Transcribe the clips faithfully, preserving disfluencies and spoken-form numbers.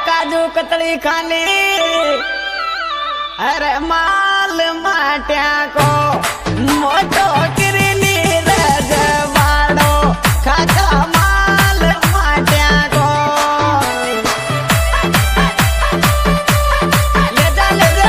काजू कतली खाली अरे माल माट्या को मोटो किरली रजवाड़ो खाका माल माट्या को ले जा ले जा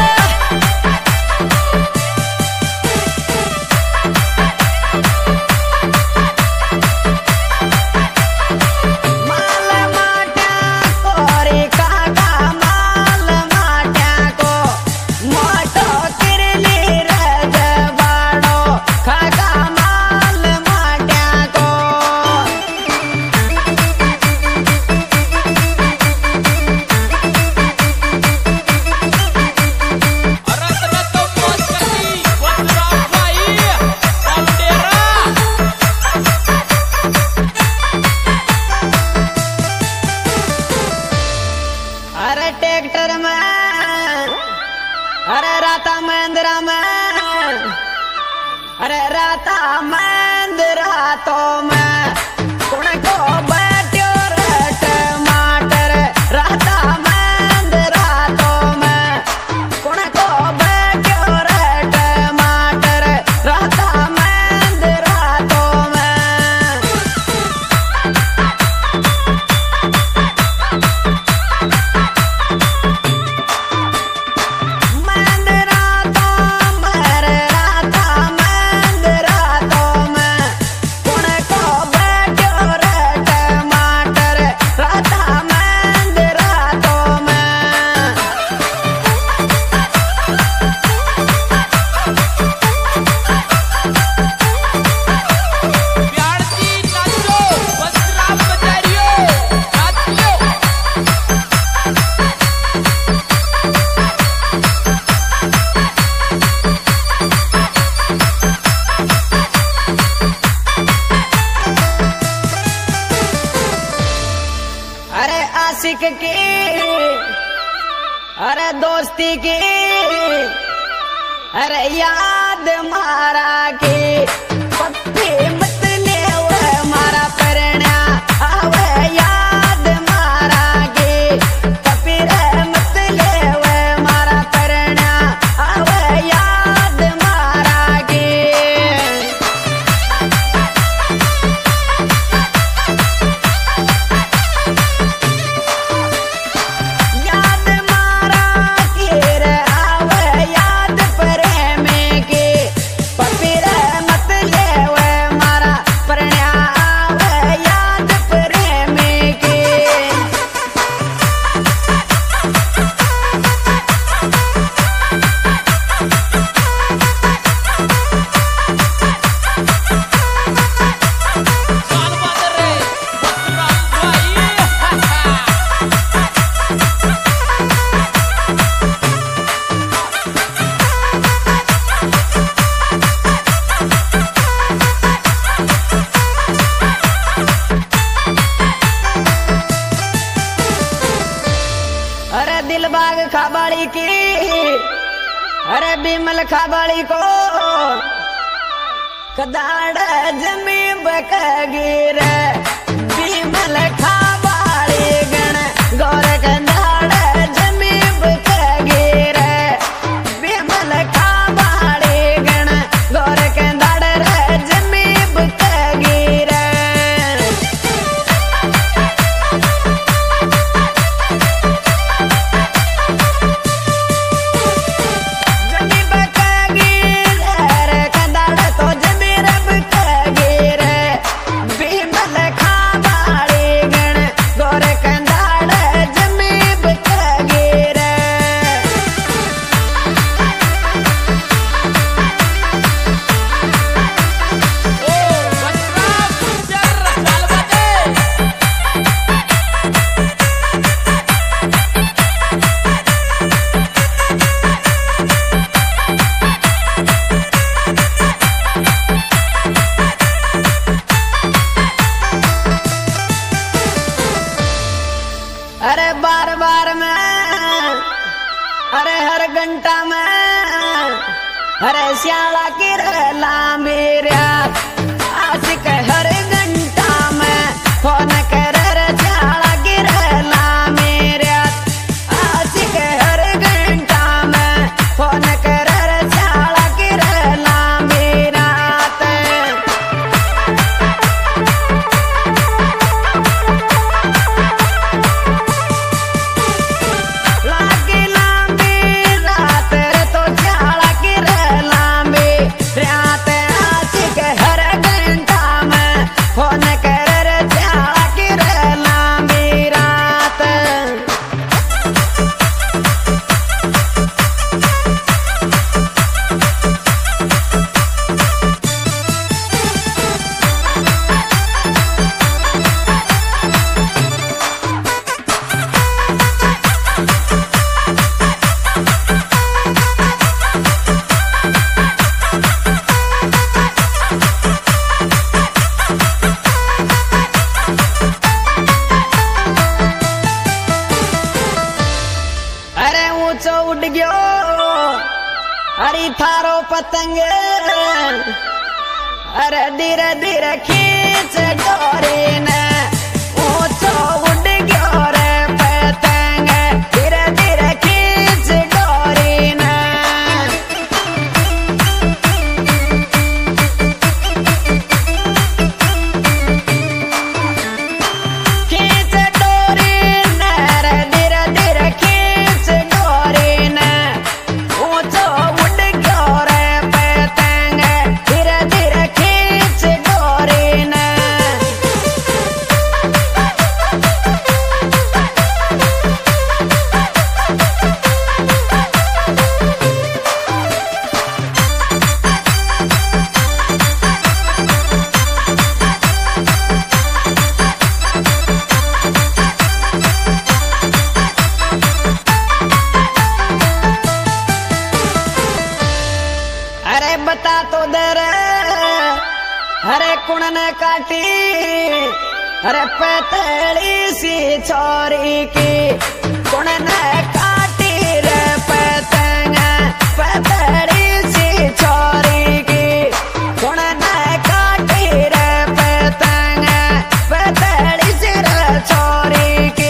ट्रैक्टर में अरे राता महिंद्रा में अरे राता महिंद्रा तो में कौन को बैठो रे टमाटर राता महिंद्रा तो में कौन को बैठो रे टमाटर राता महिंद्रा तो में आशिक की अरे दोस्ती की अरे याद मारा की पत्ती मत ले मारा परण्या आवे याद मारा की पपीर मत ले मारा परण्या आवे याद मारा की दिलबाग खाबाड़ी की अरे बिमल खाबाड़ी को कदाड़ जमी बकगीर बिमल खाबाड़ी गण गौर कदाड़ जमी बकगीर बिमल खाबाड़ी गण गौर कदाड़ जमी बकगीर अरे बार बार में अरे हर घंटा में अरे श्याला की रला मेरा आशिक हर घंटा में फोन कर श्याला की रला मेरा गयो अरे थारो पतंग अरे धीरे धीरे खींच डोरी ने ऊंचो उड़ गयो रे पतंग धीरे धीरे खींच डोरी ने खींच डोरी ने रे धीरे धीरे खींच डोरी ने ऊंचो उड़ गयो रे पतंग धीरे धीरे खींच डोरी ने अरे बता तो दे रे अरे कुण ने काटी अरे पतली सी छोरी की कुण ने काटी रे पतंग पतली सी छोरी की कुण ने काटी रे पतंग पतली सी रे छोरी की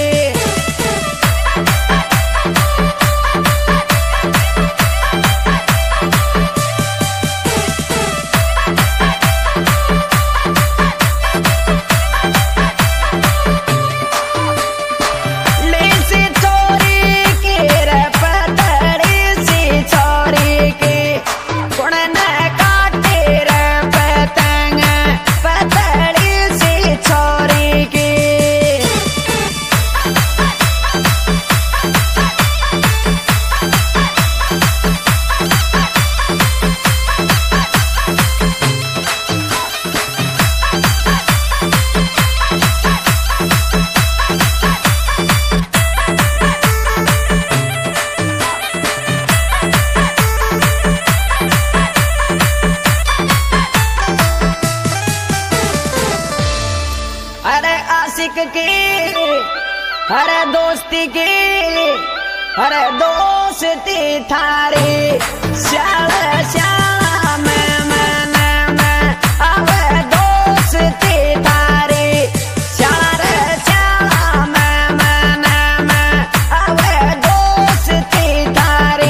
अरे आशिक की अरे दोस्ती की अरे दोस्ती थारी श्याला श्याला में मैंने मैं अवे दोस्ती थारी श्याला रे श्याला में मैंने मैं अवे दोस्ती थारी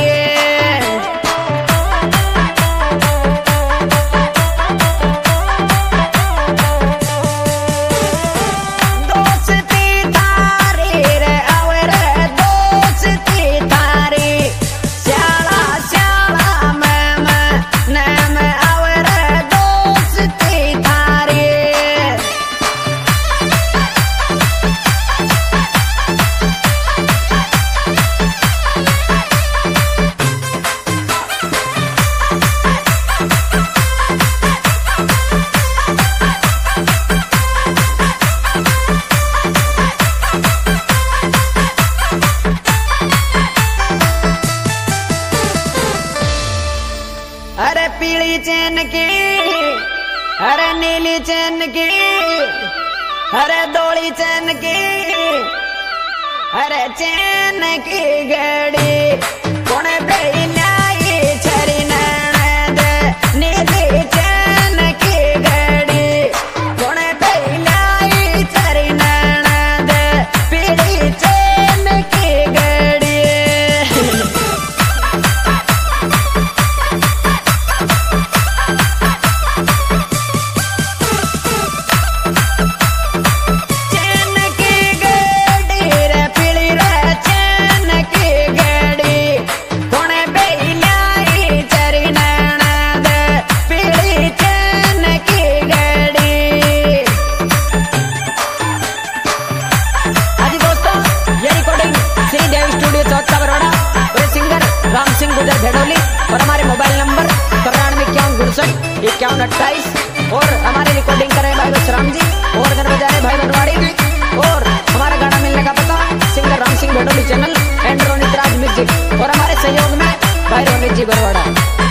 अरे पीली चैन की अरे नीली चैन की अरे धोली चैन की अरे चैन की घड़ी कौन बेलाई छरी नैन दे नीली चैन की घड़ी कौन बेलाई छरी नैन दे पीली चैन की घड़ी भेड़ोली और हमारे मोबाइल नंबर चौरानवे इक्यावन उनसठ इक्यावन अट्ठाईस और हमारे रिकॉर्डिंग कर रहे भाई बसराम जी और घर बजा रहे भाई बनवाड़ी और हमारा गाना मिलने का पता singer Ram Singh Bhedoli channel and Ronit Raj music और हमारे सहयोग में भाई रोनित जी बरवाड़ा।